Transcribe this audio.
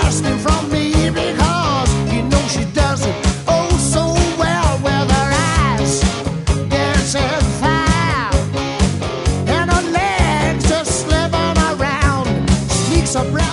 lusting from me because you know she does it oh so well with her eyes dancing fire and her legs just slipping around, sneaks up right